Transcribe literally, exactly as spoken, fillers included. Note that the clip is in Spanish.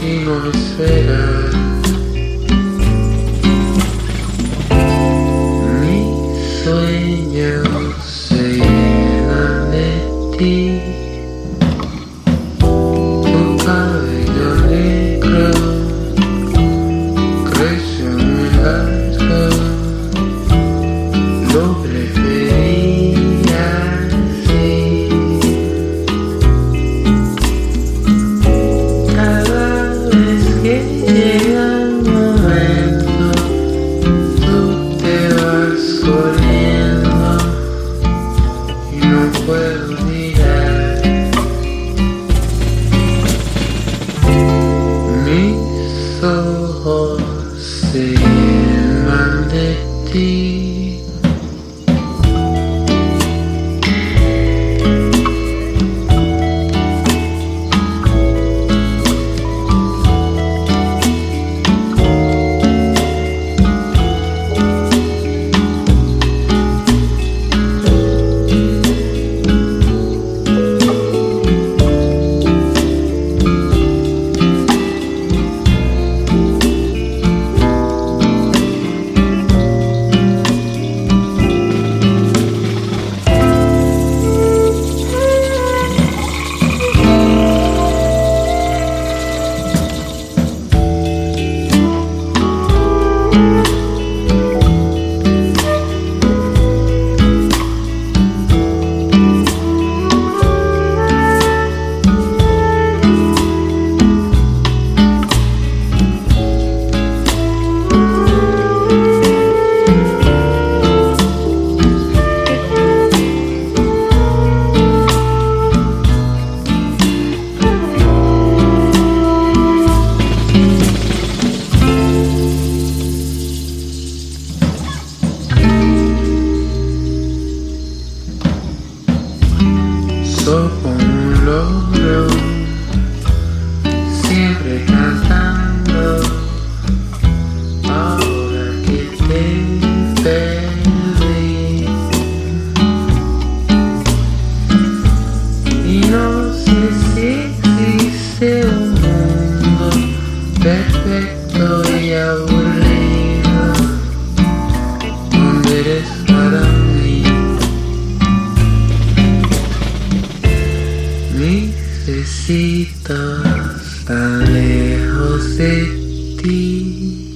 y no será. Mis sueños se llenan de ti, tu cabello negro creció muy largo, lo prefería así. Cada vez que llega el momento, tú te vas corriendo y no puedo mirar. Mis ojos se llenan de ti. Soy como un loro, siempre cantando. Ahora que te perdí y no sé si existe un mundo perfecto y aburrido donde eres para mí. Necesito tan lejos de ti.